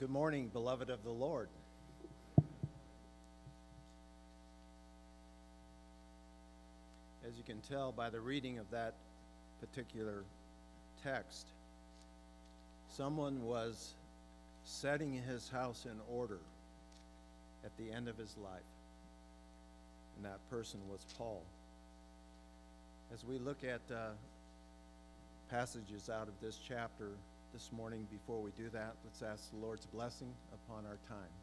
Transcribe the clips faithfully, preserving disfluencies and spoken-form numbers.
Good morning, beloved of the Lord. As you can tell by the reading of that particular text, someone was setting his house in order at the end of his life, and that person was Paul. As we look at uh, passages out of this chapter this morning, before we do that, let's ask the Lord's blessing upon our time.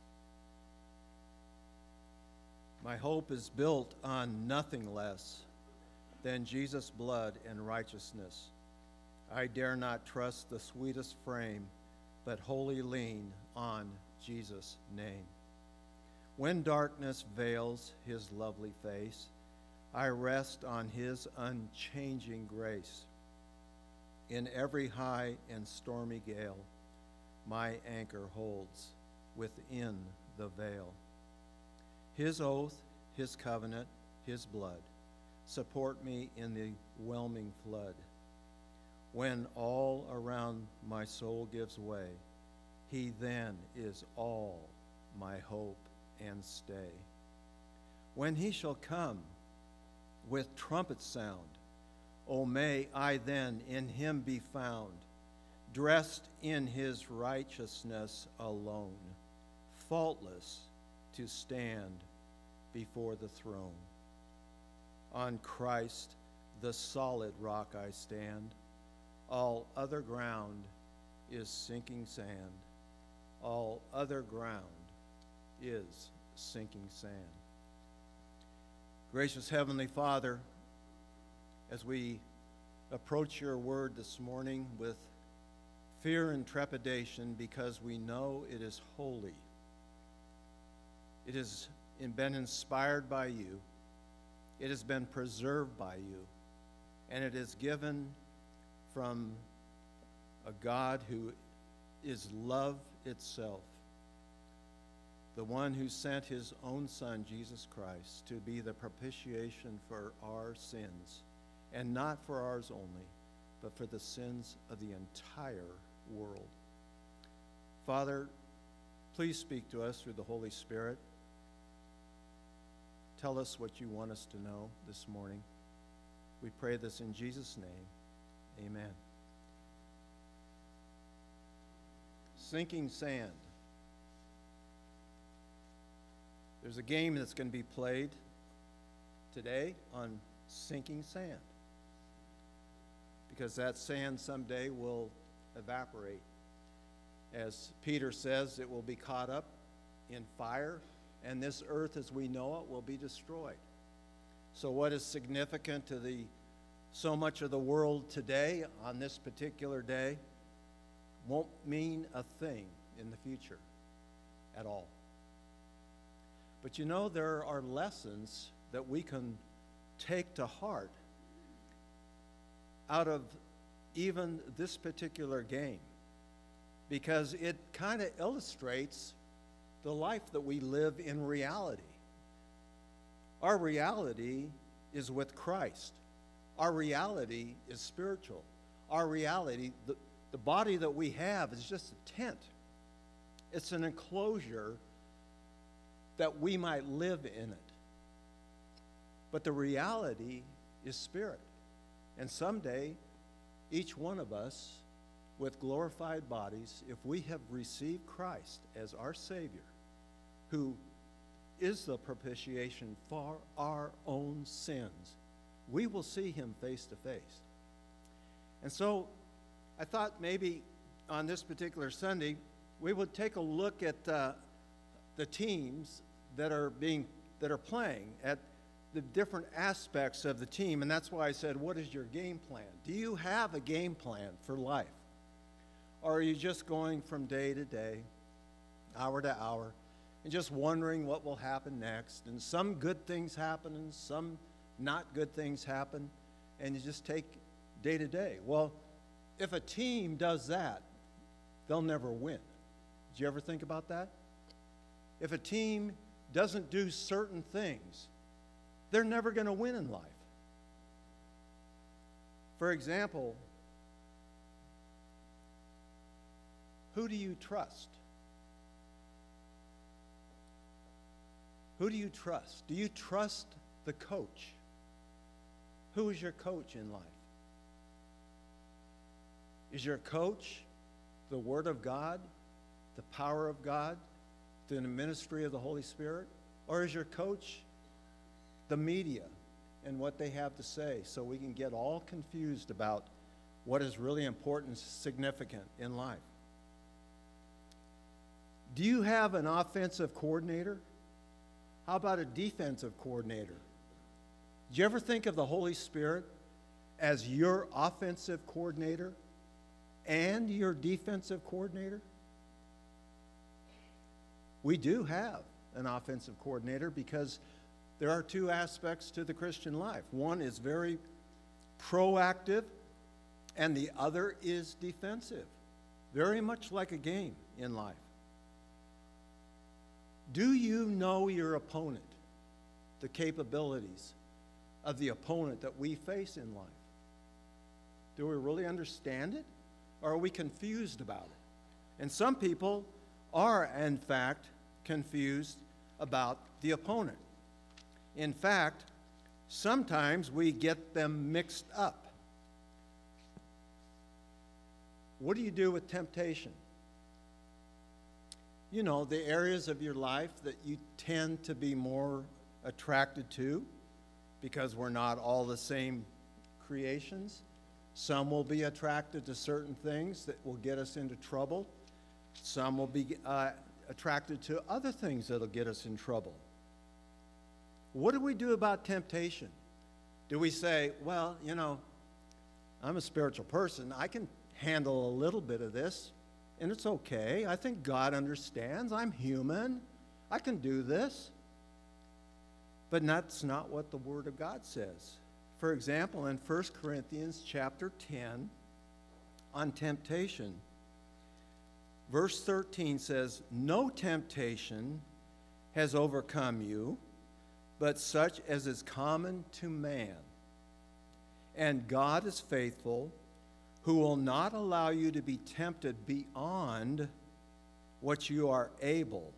My hope is built on nothing less than Jesus' blood and righteousness. I dare not trust the sweetest frame, but wholly lean on Jesus' name. When darkness veils his lovely face, I rest on his unchanging grace. In every high and stormy gale, my anchor holds within the veil. His oath, his covenant, his blood support me in the whelming flood. When all around my soul gives way, he then is all my hope and stay. When he shall come with trumpet sound, O may I then in him be found, dressed in his righteousness alone, faultless to stand before the throne. On Christ, the solid rock I stand. All other ground is sinking sand. All other ground is sinking sand. Gracious Heavenly Father, as we approach your word this morning with fear and trepidation, because we know it is holy, it has been inspired by you, it has been preserved by you, and it is given from a God who is love itself, the one who sent his own Son, Jesus Christ, to be the propitiation for our sins, and not for ours only, but for the sins of the entire world. Father, please speak to us through the Holy Spirit. Tell us what you want us to know this morning. We pray this in Jesus' name. Amen. Sinking sand. There's a game that's going to be played today on sinking sand, because that sand someday will evaporate. As Peter says, it will be caught up in fire, and this earth as we know it will be destroyed. So what is significant to the so much of the world today on this particular day won't mean a thing in the future at all. But you know, there are lessons that we can take to heart out of even this particular game, because it kind of illustrates the life that we live in reality. Our reality is with Christ. Our reality is spiritual. Our reality, the, the body that we have is just a tent. It's an enclosure that we might live in it. But the reality is spirit. And someday, each one of us, with glorified bodies, if we have received Christ as our Savior, who is the propitiation for our own sins, we will see him face to face. And so I thought maybe on this particular Sunday, we would take a look at uh, the teams that are being that are playing, at the different aspects of the team. And that's why I said, what is your game plan? Do you have a game plan for life? Or are you just going from day to day, hour to hour, and just wondering what will happen next? And some good things happen and some not good things happen, and you just take day to day. Well, if a team does that, they'll never win. Did you ever think about that? If a team doesn't do certain things, they're never going to win in life. For example, who do you trust? Who do you trust? Do you trust the coach? Who is your coach in life? Is your coach the Word of God, the power of God, through the ministry of the Holy Spirit? Or is your coach the media and what they have to say, so we can get all confused about what is really important and significant in life? Do you have an offensive coordinator? How about a defensive coordinator? Do you ever think of the Holy Spirit as your offensive coordinator and your defensive coordinator? We do have an offensive coordinator because there are two aspects to the Christian life. One is very proactive, and the other is defensive, very much like a game in life. Do you know your opponent, the capabilities of the opponent that we face in life? Do we really understand it, or are we confused about it? And some people are, in fact, confused about the opponent. In fact, sometimes we get them mixed up. What do you do with temptation? You know, the areas of your life that you tend to be more attracted to, because we're not all the same creations. Some will be attracted to certain things that will get us into trouble. Some will be uh, attracted to other things that will get us in trouble. What do we do about temptation? Do we say, well, you know, I'm a spiritual person. I can handle a little bit of this, and it's okay. I think God understands. I'm human. I can do this. But that's not what the Word of God says. For example, in First Corinthians chapter ten, on temptation, verse thirteen says, "No temptation has overcome you, but such as is common to man. And God is faithful, who will not allow you to be tempted beyond what you are able,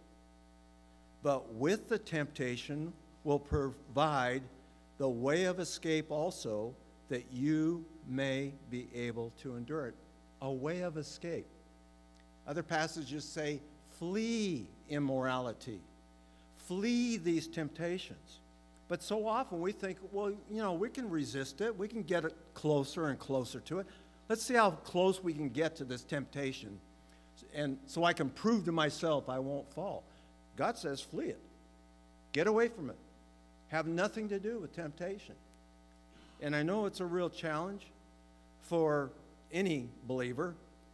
but with the temptation will provide the way of escape also, that you may be able to endure it." A way of escape. Other passages say, flee immorality. Flee these temptations. But so often we think, well, you know, we can resist it. We can get it closer and closer to it. Let's see how close we can get to this temptation, and so I can prove to myself I won't fall. God says, flee it. Get away from it. Have nothing to do with temptation. And I know it's a real challenge for any believer,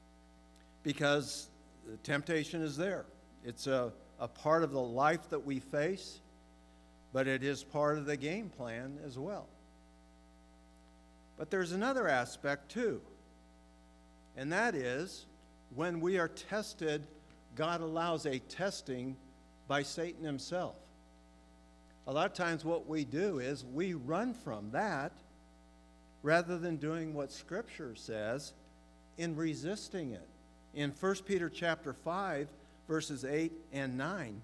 because the temptation is there. It's a, a part of the life that we face, but it is part of the game plan as well. But there's another aspect too, and that is when we are tested, God allows a testing by Satan himself. A lot of times what we do is we run from that rather than doing what Scripture says in resisting it. In First Peter chapter five, verses eight and nine,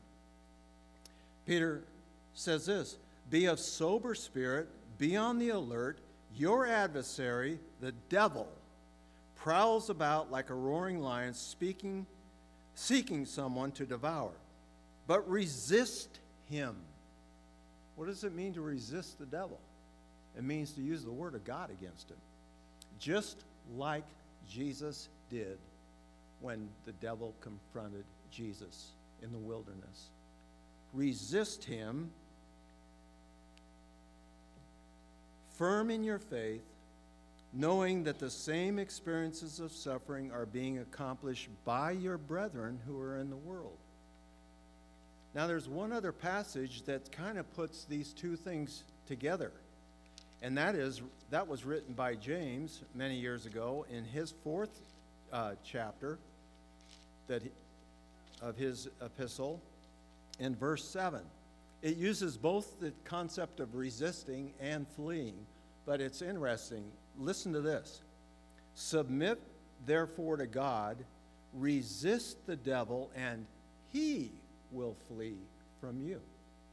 Peter says this, "Be of sober spirit, be on the alert. Your adversary, the devil, prowls about like a roaring lion, speaking, seeking someone to devour. But resist him." What does it mean to resist the devil? It means to use the Word of God against him, just like Jesus did when the devil confronted Jesus in the wilderness. Resist him, firm in your faith, knowing that the same experiences of suffering are being accomplished by your brethren who are in the world. Now, there's one other passage that kind of puts these two things together, and that is, that was written by James many years ago in his fourth uh, chapter that he, of his epistle, in verse seven. It uses both the concept of resisting and fleeing, but it's interesting. Listen to this. "Submit therefore to God, resist the devil, and he will flee from you."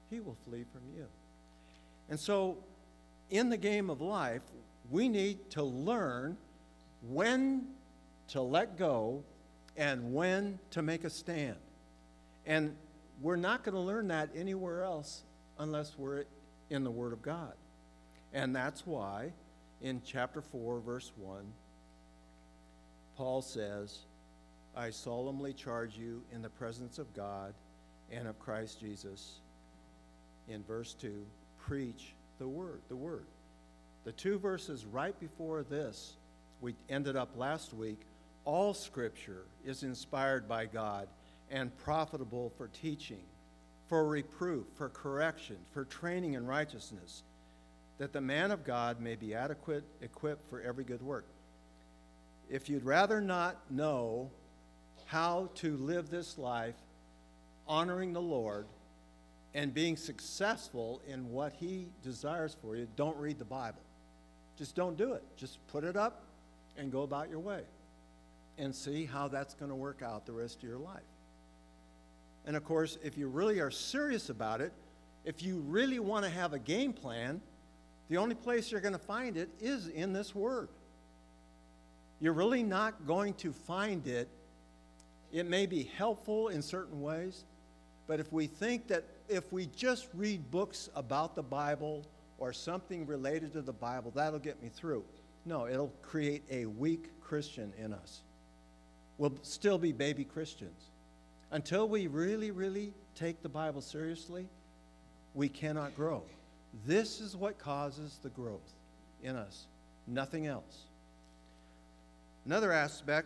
he will flee from you. And so, in the game of life, we need to learn when to let go and when to make a stand. And we're not going to learn that anywhere else unless we're in the Word of God. And that's why in chapter four, verse one, Paul says, I solemnly charge you in the presence of God and of Christ Jesus. In verse two, preach the word, the word. The two verses right before this, we ended up last week, all Scripture is inspired by God and profitable for teaching, for reproof, for correction, for training in righteousness, that the man of God may be adequate, equipped for every good work. If you'd rather not know how to live this life honoring the Lord and being successful in what he desires for you, don't read the Bible. Just don't do it. Just put it up and go about your way and see how that's going to work out the rest of your life. And of course, if you really are serious about it, if you really want to have a game plan, the only place you're going to find it is in this Word. You're really not going to find it. It may be helpful in certain ways, but if we think that if we just read books about the Bible or something related to the Bible, that'll get me through. No, it'll create a weak Christian in us. We'll still be baby Christians. Until we really, really take the Bible seriously, we cannot grow. This is what causes the growth in us, nothing else. Another aspect,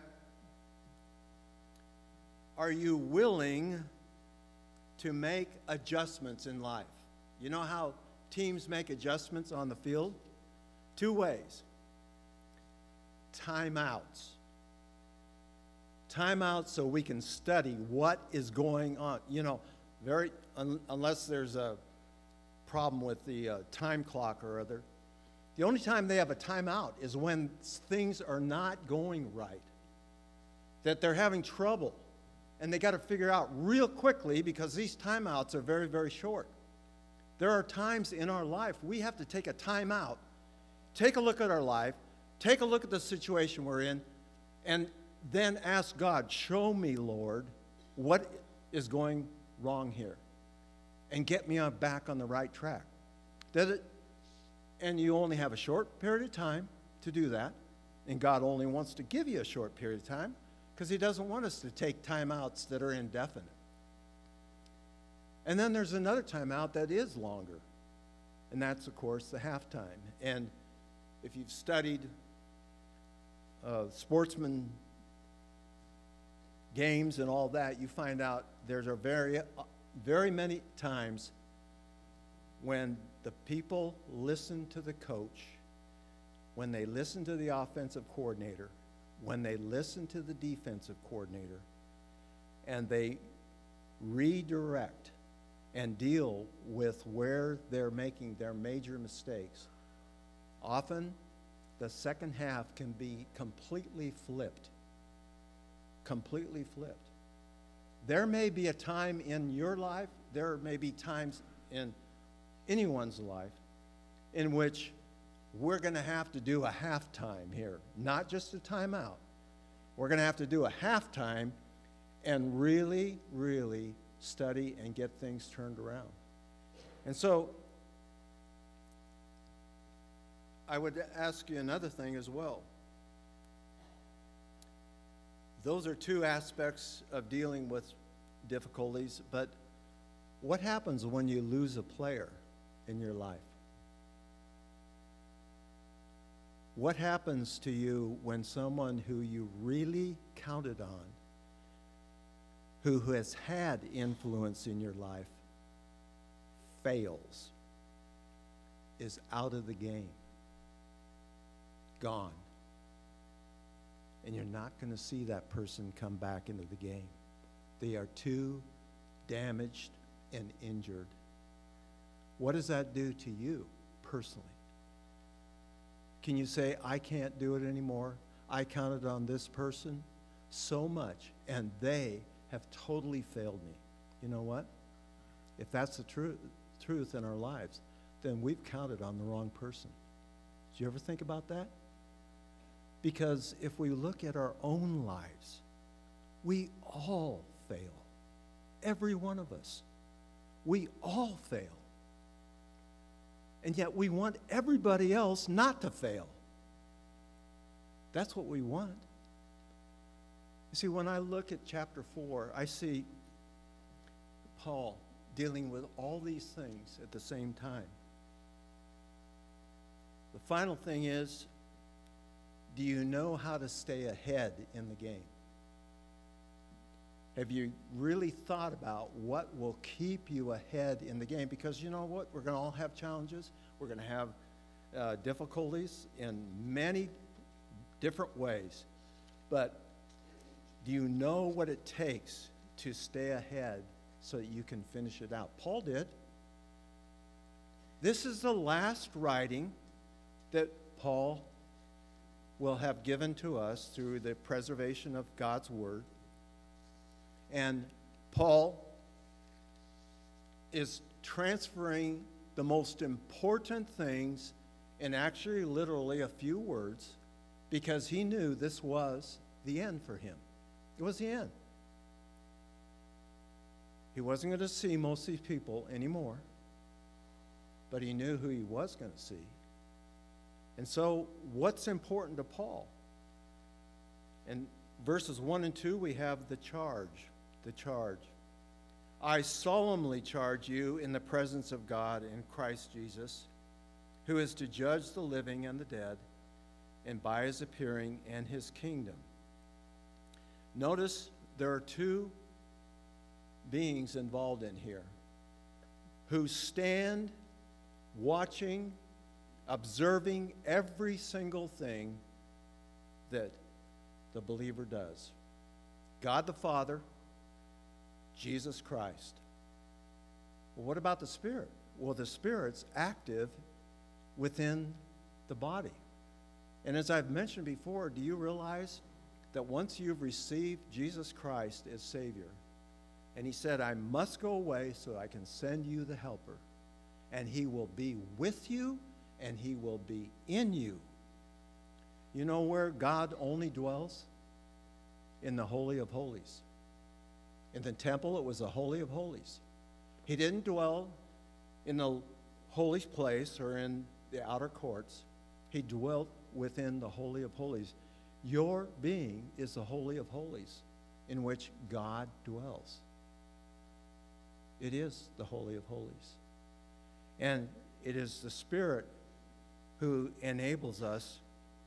are you willing to make adjustments in life? You know how teams make adjustments on the field? Two ways. Timeouts. Timeouts so we can study what is going on. You know, very un, unless there's a problem with the uh, time clock or other. The only time they have a timeout is when things are not going right, that they're having trouble, and they got to figure out real quickly because these timeouts are very, very short. There are times in our life we have to take a timeout, take a look at our life, take a look at the situation we're in, and then ask God, show me, Lord, what is going wrong here, and get me on, back on the right track. Does it? And you only have a short period of time to do that, and God only wants to give you a short period of time because he doesn't want us to take timeouts that are indefinite. And then there's another timeout that is longer, and that's, of course, the halftime. And if you've studied uh, sportsman games and all that, you find out there's a very, uh, very many times when the people listen to the coach, when they listen to the offensive coordinator, when they listen to the defensive coordinator, and they redirect and deal with where they're making their major mistakes, often the second half can be completely flipped. Completely flipped. There may be a time in your life, there may be times in anyone's life in which we're going to have to do a halftime here, not just a timeout. We're going to have to do a halftime and really, really study and get things turned around. And so I would ask you another thing as well. Those are two aspects of dealing with difficulties, but what happens when you lose a player in your life? What happens to you when someone who you really counted on, who has had influence in your life, fails, is out of the game, gone? And you're not going to see that person come back into the game. They are too damaged and injured. What does that do to you personally? Can you say, I can't do it anymore? I counted on this person so much, and they have totally failed me. You know what? If that's the truth, truth in our lives, then we've counted on the wrong person. Did you ever think about that? Because if we look at our own lives, we all fail. Every one of us. We all fail. And yet we want everybody else not to fail. That's what we want. You see, when I look at chapter four, I see Paul dealing with all these things at the same time. The final thing is, do you know how to stay ahead in the game? Have you really thought about what will keep you ahead in the game? Because you know what? We're going to all have challenges. We're going to have uh, difficulties in many different ways. But do you know what it takes to stay ahead so that you can finish it out? Paul did. This is the last writing that Paul will have given to us through the preservation of God's Word. And Paul is transferring the most important things in actually literally a few words because he knew this was the end for him. It was the end. He wasn't going to see most of these people anymore, but he knew who he was going to see. And so what's important to Paul? In verses one and two, we have the charge. The charge. I solemnly charge you in the presence of God in Christ Jesus, who is to judge the living and the dead, and by his appearing and his kingdom. Notice there are two beings involved in here who stand watching, observing every single thing that the believer does. God the Father, Jesus Christ. Well, what about the Spirit? Well, the Spirit's active within the body. And as I've mentioned before, do you realize that once you've received Jesus Christ as Savior, and he said, I must go away so I can send you the Helper, and he will be with you, and he will be in you. You know where God only dwells? In the Holy of Holies. In the temple, it was the Holy of Holies. He didn't dwell in the holy place or in the outer courts. He dwelt within the Holy of Holies. Your being is the Holy of Holies in which God dwells. It is the Holy of Holies. And it is the Spirit who enables us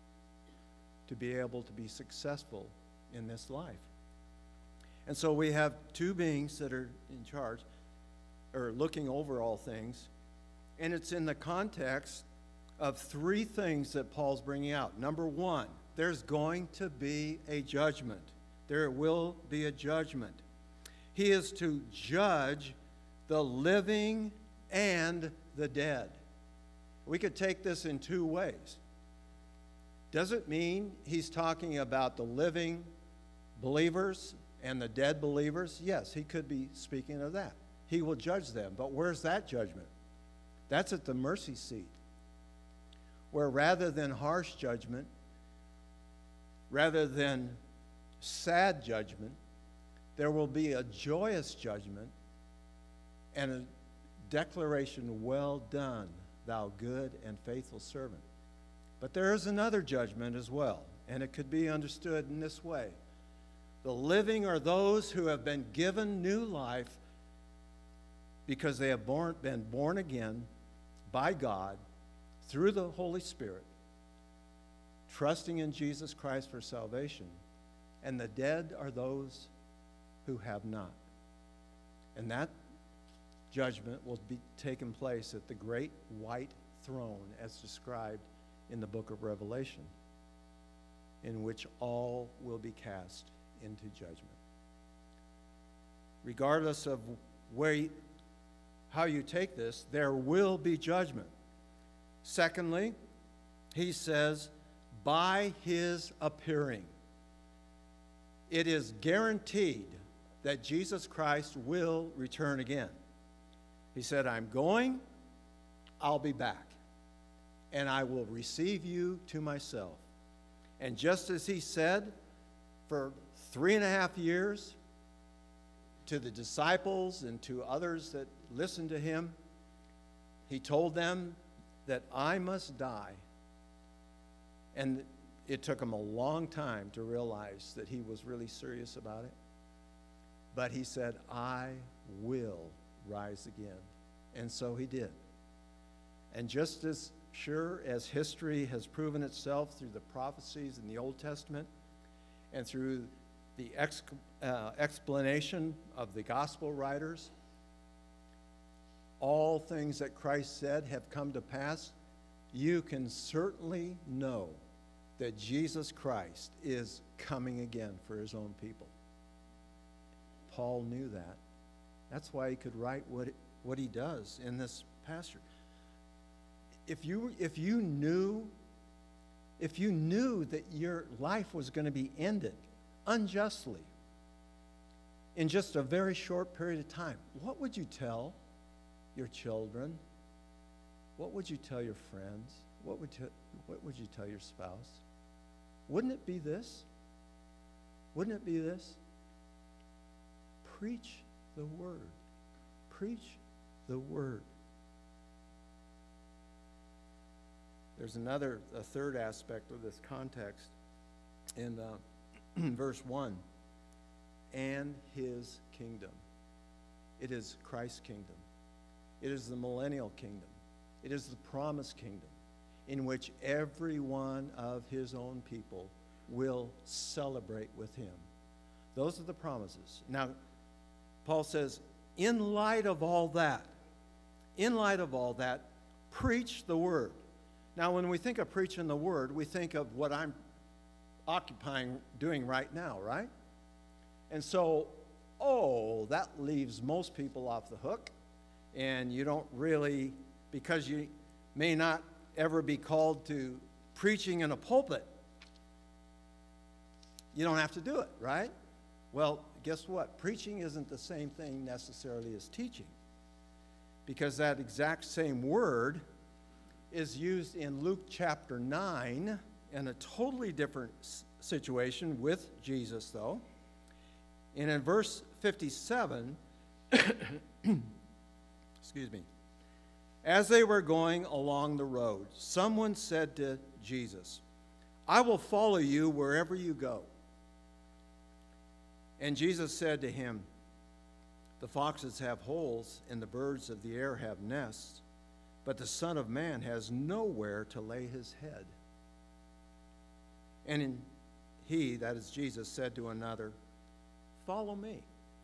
to be able to be successful in this life. And so we have two beings that are in charge, or looking over all things, and it's in the context of three things that Paul's bringing out. Number one, there's going to be a judgment. There will be a judgment. He is to judge the living and the dead. We could take this in two ways. Does it mean he's talking about the living believers and the dead believers? Yes, he could be speaking of that. He will judge them. But where's that judgment? That's at the mercy seat, where rather than harsh judgment, rather than sad judgment, there will be a joyous judgment and a declaration, well done, thou good and faithful servant. But there is another judgment as well, and it could be understood in this way. The living are those who have been given new life because they have born, been born again by God through the Holy Spirit, trusting in Jesus Christ for salvation. And the dead are those who have not. And that judgment will be taking place at the great white throne as described in the book of Revelation, in which all will be cast into judgment. Regardless of where you, how you take this, there will be judgment. Secondly, he says, by his appearing. It is guaranteed that Jesus Christ will return again. He said, I'm going, I'll be back, and I will receive you to myself. And just as he said for three and a half years to the disciples and to others that listened to him, he told them that I must die. And it took him a long time to realize that he was really serious about it. But he said, I will rise again. And so he did. And just as sure as history has proven itself through the prophecies in the Old Testament and through the ex, uh, explanation of the gospel writers, all things that Christ said have come to pass, you can certainly know that Jesus Christ is coming again for his own people. Paul knew that. That's why he could write what, what he does in this passage. If you, if you knew, if you knew that your life was going to be ended unjustly in just a very short period of time, what would you tell your children? What would you tell your friends? What would, you, what would you tell your spouse? Wouldn't it be this? Wouldn't it be this? Preach the word. Preach the word. There's another, a third aspect of this context in uh, verse one. And his kingdom. It is Christ's kingdom. It is the millennial kingdom. It is the promised kingdom in which every one of his own people will celebrate with him. Those are the promises. Now, Paul says, in light of all that, in light of all that, preach the word. Now, when we think of preaching the word, we think of what I'm occupying, doing right now, right? And so, oh, that leaves most people off the hook, and you don't really, because you may not ever be called to preaching in a pulpit, you don't have to do it, right? Well, guess what? Preaching isn't the same thing necessarily as teaching, because that exact same word is used in Luke chapter nine in a totally different situation with Jesus, though. And in verse fifty-seven, excuse me, as they were going along the road, someone said to Jesus, I will follow you wherever you go. And Jesus said to him, the foxes have holes and the birds of the air have nests, but the Son of Man has nowhere to lay his head. And in, he, that is Jesus, said to another, follow me.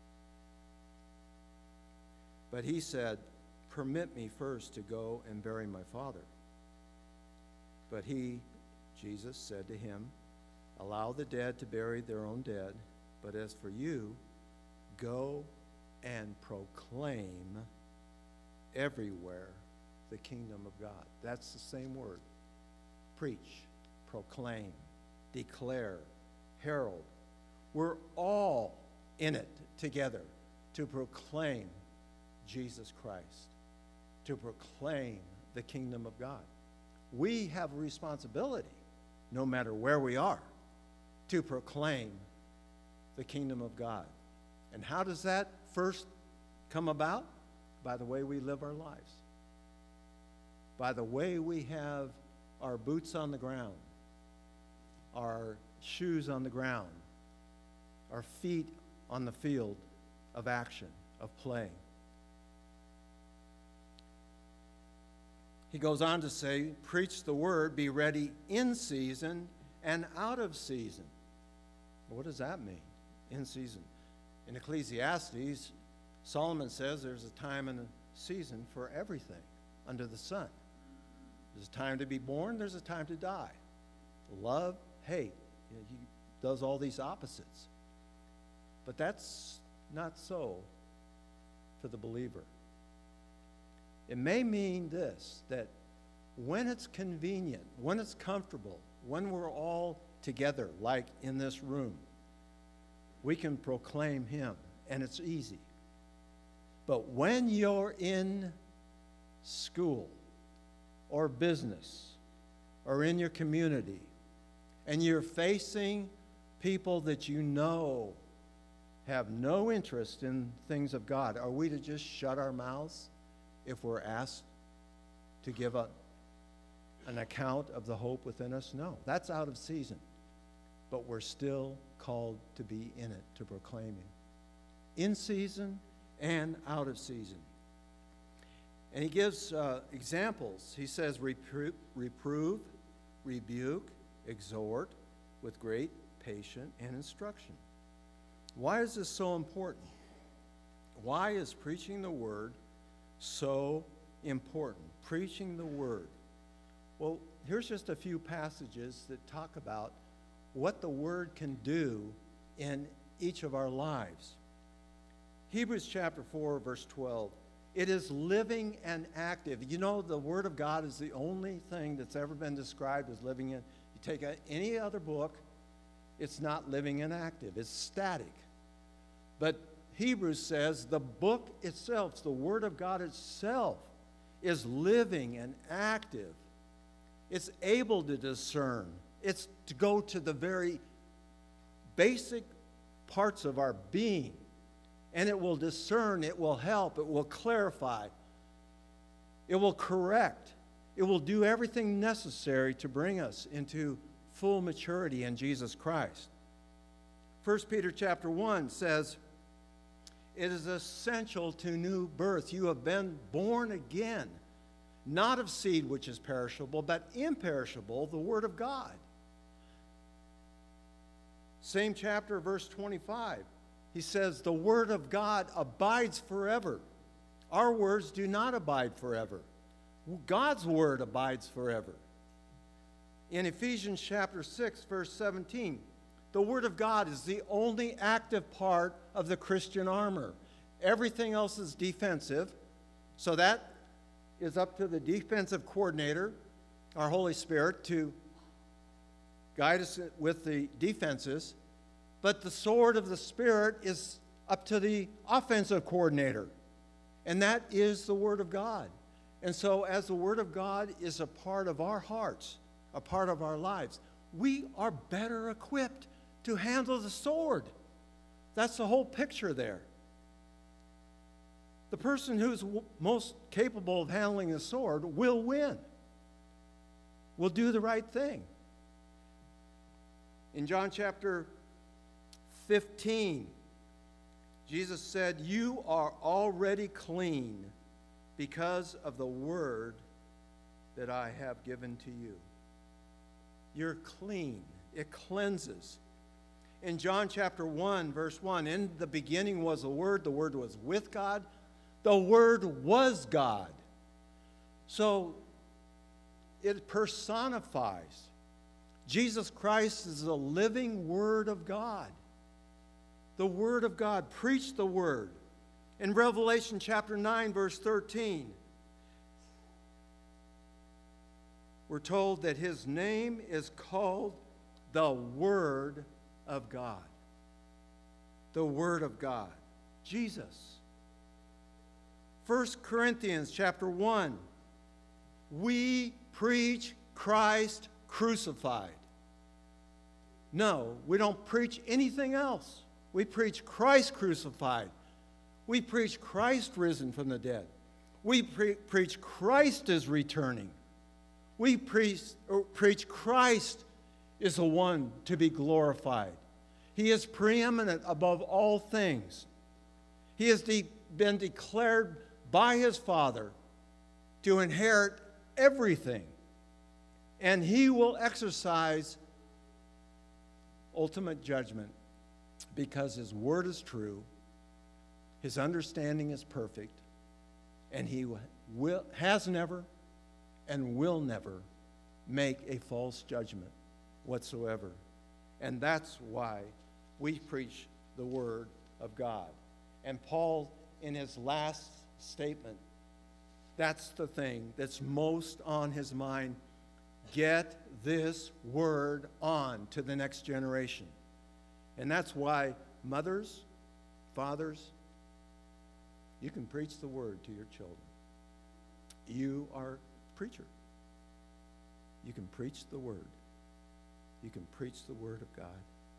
But he said, permit me first to go and bury my father. But he, Jesus, said to him, allow the dead to bury their own dead, but as for you, go and proclaim everywhere the kingdom of God. That's the same word. Preach, proclaim, declare, herald. We're all in it together to proclaim Jesus Christ, to proclaim the kingdom of God. We have a responsibility, no matter where we are, to proclaim the kingdom of God. And how does that first come about? By the way we live our lives. By the way we have our boots on the ground, our shoes on the ground, our feet on the field of action, of play. He goes on to say, preach the word, be ready in season and out of season. What does that mean, in season? In Ecclesiastes, Solomon says there's a time and a season for everything under the sun. There's a time to be born, there's a time to die. Love, hate. You know, he does all these opposites. But that's not so for the believer. It may mean this, that when it's convenient, when it's comfortable, when we're all together, like in this room, we can proclaim him, and it's easy. But when you're in school or business or in your community and you're facing people that you know have no interest in things of God, are we to just shut our mouths if we're asked to give a, an account of the hope within us? No, that's out of season. But we're still called to be in it, to proclaim Him. In season and out of season. And he gives uh, examples. He says, Repro- reprove, rebuke, exhort with great patience and instruction. Why is this so important? Why is preaching the Word so important? Preaching the Word. Well, here's just a few passages that talk about what the Word can do in each of our lives. Hebrews chapter four, verse twelve. It is living and active. You know, the Word of God is the only thing that's ever been described as living in. You take a, any other book, it's not living and active. It's static. But Hebrews says the book itself, the Word of God itself, is living and active. It's able to discern. It's to go to the very basic parts of our being. And it will discern, it will help, it will clarify, it will correct, it will do everything necessary to bring us into full maturity in Jesus Christ. First Peter chapter one says, it is essential to new birth. You have been born again, not of seed which is perishable, but imperishable, the Word of God. Same chapter, verse twenty-five. He says, the Word of God abides forever. Our words do not abide forever. God's Word abides forever. In Ephesians chapter six, verse seventeen, the Word of God is the only active part of the Christian armor. Everything else is defensive. So that is up to the defensive coordinator, our Holy Spirit, to guide us with the defenses. But the sword of the Spirit is up to the offensive coordinator. And that is the Word of God. And so as the Word of God is a part of our hearts, a part of our lives, we are better equipped to handle the sword. That's the whole picture there. The person who's w- most capable of handling the sword will win, will do the right thing. In John chapter fifteen, Jesus said, you are already clean because of the word that I have given to you. You're clean. It cleanses. In John chapter one, verse one, in the beginning was the Word, the Word was with God, the Word was God. So it personifies. Jesus Christ is the living Word of God. The Word of God. Preach the Word. In Revelation chapter nine, verse thirteen, we're told that His name is called the Word of God. The Word of God. Jesus. First Corinthians chapter one, we preach Christ crucified. No, we don't preach anything else. We preach Christ crucified. We preach Christ risen from the dead. We pre- preach Christ is returning. We preach, or preach Christ is the one to be glorified. He is preeminent above all things. He has de- been declared by His Father to inherit everything. And He will exercise ultimate judgment because His word is true, His understanding is perfect, and He will, has never and will never make a false judgment whatsoever. And that's why we preach the Word of God. And Paul, in his last statement, that's the thing that's most on his mind. Get this Word on to the next generation. And that's why mothers, fathers, You can preach the word to your children. You are a preacher. You can preach the word. You can preach the word of God.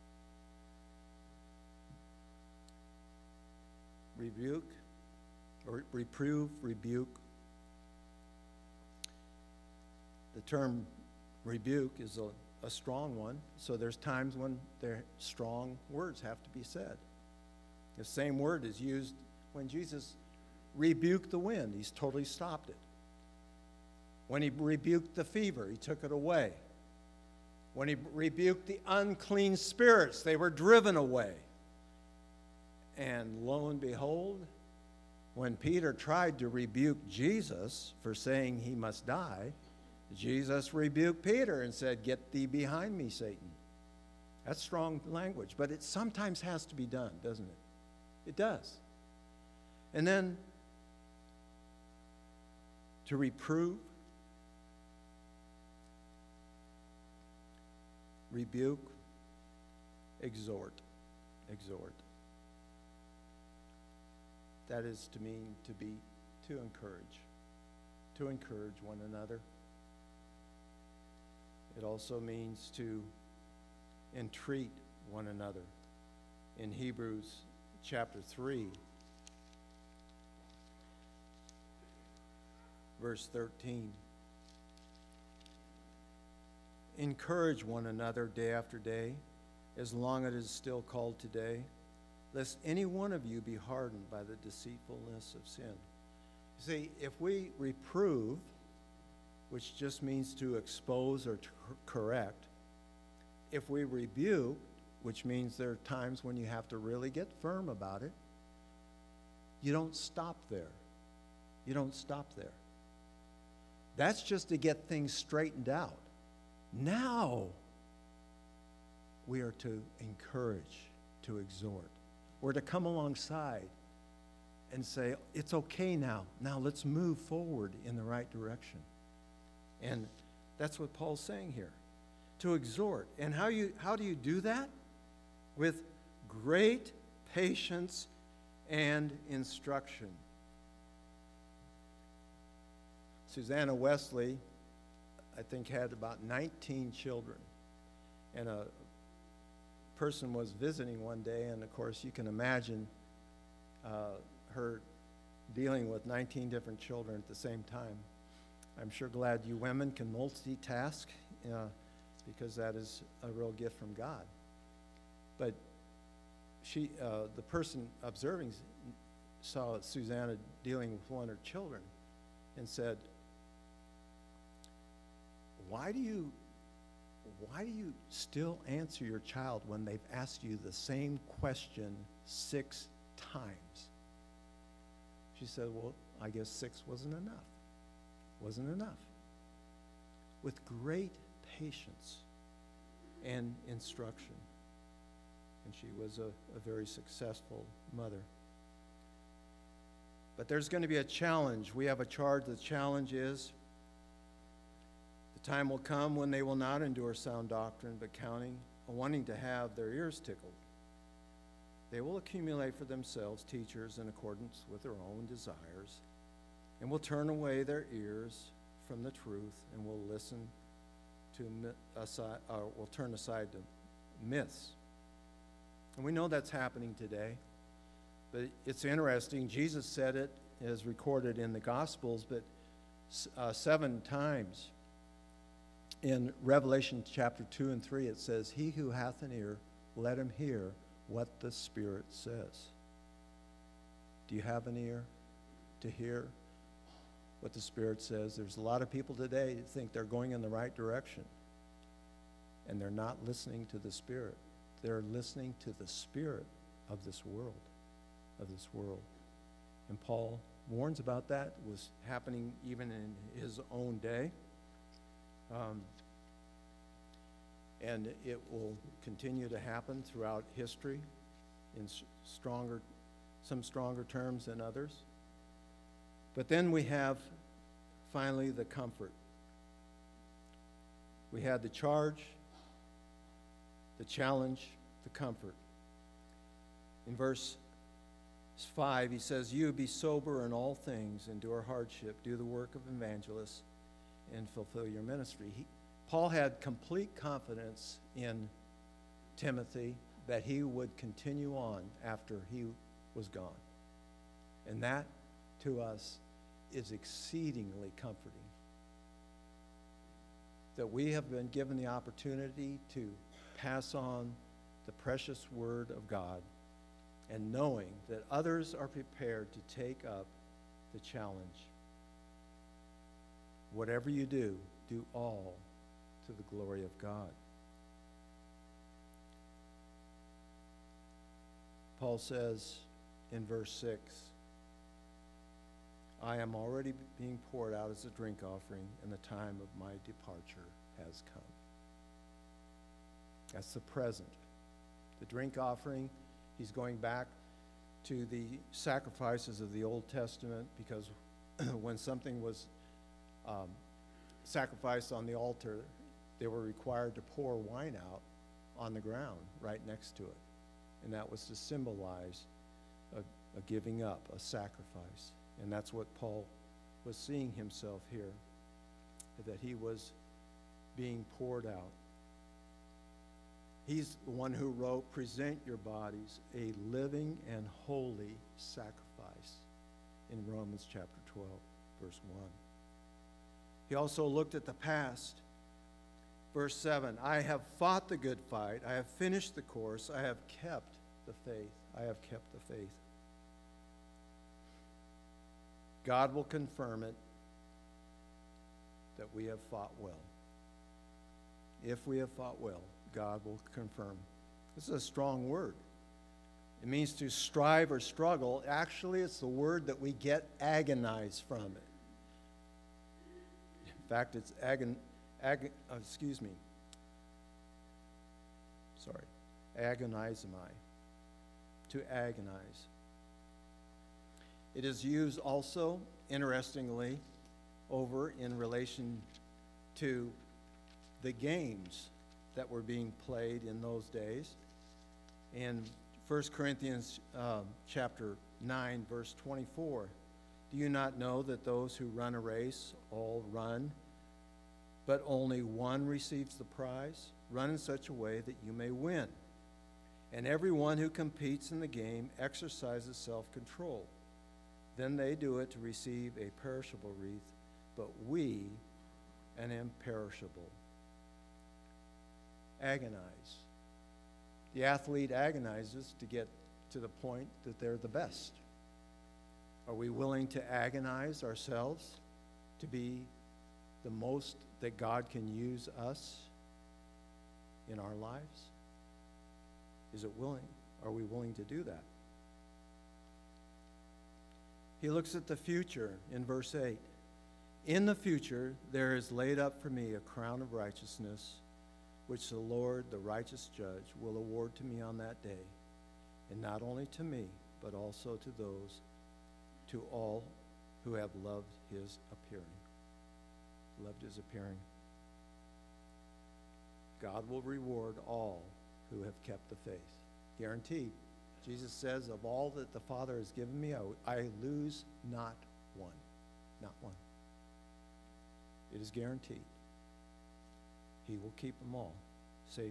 Rebuke, or reprove, rebuke. The term rebuke is a, a strong one, so there's times when there strong words have to be said. The same word is used when Jesus rebuked the wind. He's totally stopped it. When he rebuked the fever, he took it away. When he rebuked the unclean spirits, they were driven away. And lo and behold, when Peter tried to rebuke Jesus for saying he must die, Jesus rebuked Peter and said, "Get thee behind me, Satan." That's strong language, but it sometimes has to be done, doesn't it? It does. And then to reprove, rebuke, exhort, exhort. That is to mean to be, to encourage, to encourage one another. It also means to entreat one another. In Hebrews chapter three, verse thirteen, encourage one another day after day, as long as it is still called today, lest any one of you be hardened by the deceitfulness of sin. You see, if we reprove, which just means to expose or to correct, if we rebuke, which means there are times when you have to really get firm about it, you don't stop there. You don't stop there. That's just to get things straightened out. Now, we are to encourage, to exhort. We're to come alongside and say, it's okay now. Now let's move forward in the right direction. And that's what Paul's saying here, to exhort. And how you how do you do that? With great patience and instruction. Susanna Wesley, I think, had about nineteen children. And a person was visiting one day, and of course you can imagine uh, her dealing with nineteen different children at the same time. I'm sure glad you women can multitask, uh, because that is a real gift from God. But she, uh, the person observing saw Susanna dealing with one of her children and said, why do you why do you still answer your child when they've asked you the same question six times? She said, well, I guess six wasn't enough. Wasn't enough. With great patience and instruction. And she was a, a very successful mother. But there's going to be a challenge. We have a charge. The challenge is the time will come when they will not endure sound doctrine, but counting, wanting to have their ears tickled. They will accumulate for themselves teachers in accordance with their own desires, and will turn away their ears from the truth, and will listen to aside, or will turn aside to myths. And we know that's happening today. But it's interesting. Jesus said it, as recorded in the Gospels, but uh, seven times in Revelation chapter two and three, it says, "He who hath an ear, let him hear what the Spirit says." Do you have an ear to hear what the Spirit says? There's a lot of people today who think they're going in the right direction, and they're not listening to the Spirit. They're listening to the spirit of this world, of this world. And Paul warns about that. It was happening even in his own day. Um, and it will continue to happen throughout history in stronger, some stronger terms than others. But then we have, finally, the comfort. We had the charge, the challenge, the comfort. In verse five, he says, you be sober in all things, endure hardship, do the work of evangelists, and fulfill your ministry. He, Paul had complete confidence in Timothy that he would continue on after he was gone. And that, to us, is exceedingly comforting. That we have been given the opportunity to pass on the precious word of God, and knowing that others are prepared to take up the challenge. Whatever you do, do all to the glory of God. Paul says in verse six, I am already being poured out as a drink offering, and the time of my departure has come. That's the present. The drink offering, he's going back to the sacrifices of the Old Testament, because when something was um, sacrificed on the altar, they were required to pour wine out on the ground right next to it. And that was to symbolize a, a giving up, a sacrifice. And that's what Paul was seeing himself here, that he was being poured out. He's the one who wrote, present your bodies a living and holy sacrifice in Romans chapter twelve, verse one. He also looked at the past. Verse seven, I have fought the good fight. I have finished the course. I have kept the faith. I have kept the faith. God will confirm it that we have fought well. If we have fought well, God will confirm. This is a strong word. It means to strive or struggle. Actually, it's the word that we get agonize from it. In fact, it's agon, agon uh, excuse me. Sorry, agonizomai, to agonize. It is used also, interestingly, over in relation to the games that were being played in those days. In First Corinthians uh, chapter nine, verse twenty-four, do you not know that those who run a race all run, but only one receives the prize? Run in such a way that you may win. And everyone who competes in the game exercises self-control. Then they do it to receive a perishable wreath, but we an imperishable. Agonize. The athlete agonizes to get to the point that they're the best. Are we willing to agonize ourselves to be the most that God can use us in our lives? Is it willing? Are we willing to do that? He looks at the future in verse eight. In the future, there is laid up for me a crown of righteousness, which the Lord, the righteous judge, will award to me on that day, and not only to me, but also to those, to all who have loved his appearing. Loved his appearing. God will reward all who have kept the faith. Guaranteed. Jesus says, of all that the Father has given me, I, I lose not one. Not one. It is guaranteed. He will keep them all. Safety.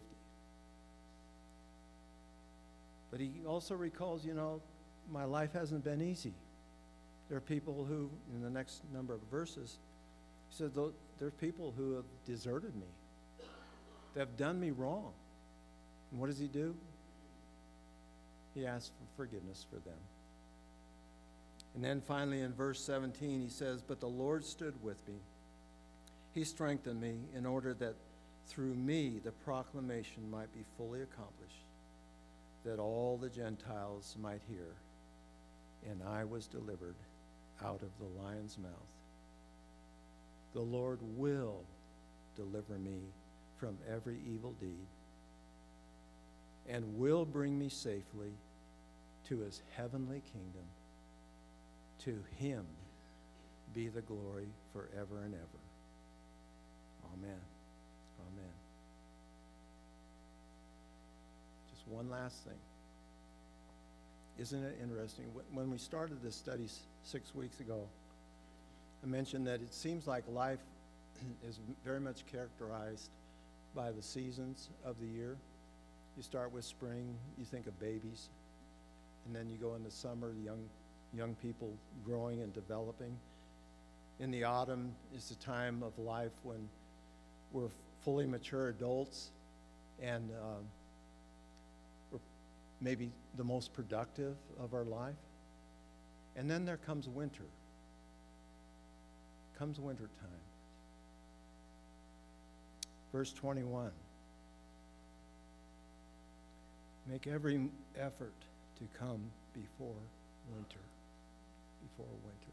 But he also recalls, you know, my life hasn't been easy. There are people who, in the next number of verses, he said, there are people who have deserted me. They have done me wrong. And what does he do? He asks for forgiveness for them. And then finally in verse seventeen, he says, but the Lord stood with me. He strengthened me in order that through me the proclamation might be fully accomplished, that all the Gentiles might hear. And I was delivered out of the lion's mouth. The Lord will deliver me from every evil deed, and will bring me safely to his heavenly kingdom. To him be the glory forever and ever. Amen. Amen. Just one last thing. isn't it interesting? Wh- When we started this study s- six weeks ago, I mentioned that it seems like life is m- very much characterized by the seasons of the year. You start with spring, you think of babies, and then you go into summer, young, young people growing and developing. In the autumn is the time of life when we're f- fully mature adults and um, we're maybe the most productive of our life. And then there comes winter. Comes winter time. Verse twenty-one. Make every m- effort to come before winter. Before winter.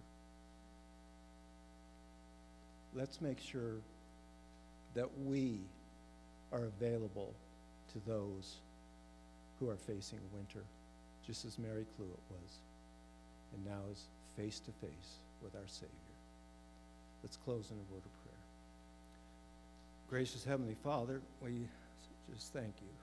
Let's make sure that we are available to those who are facing winter, just as Mary Cluett was, and now is face to face with our Savior. Let's close in a word of prayer. Gracious Heavenly Father, we just thank you.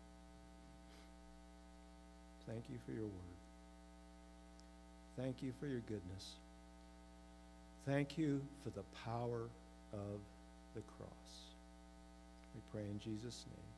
Thank you for your word. Thank you for your goodness. Thank you for the power of the cross. We pray in Jesus' name.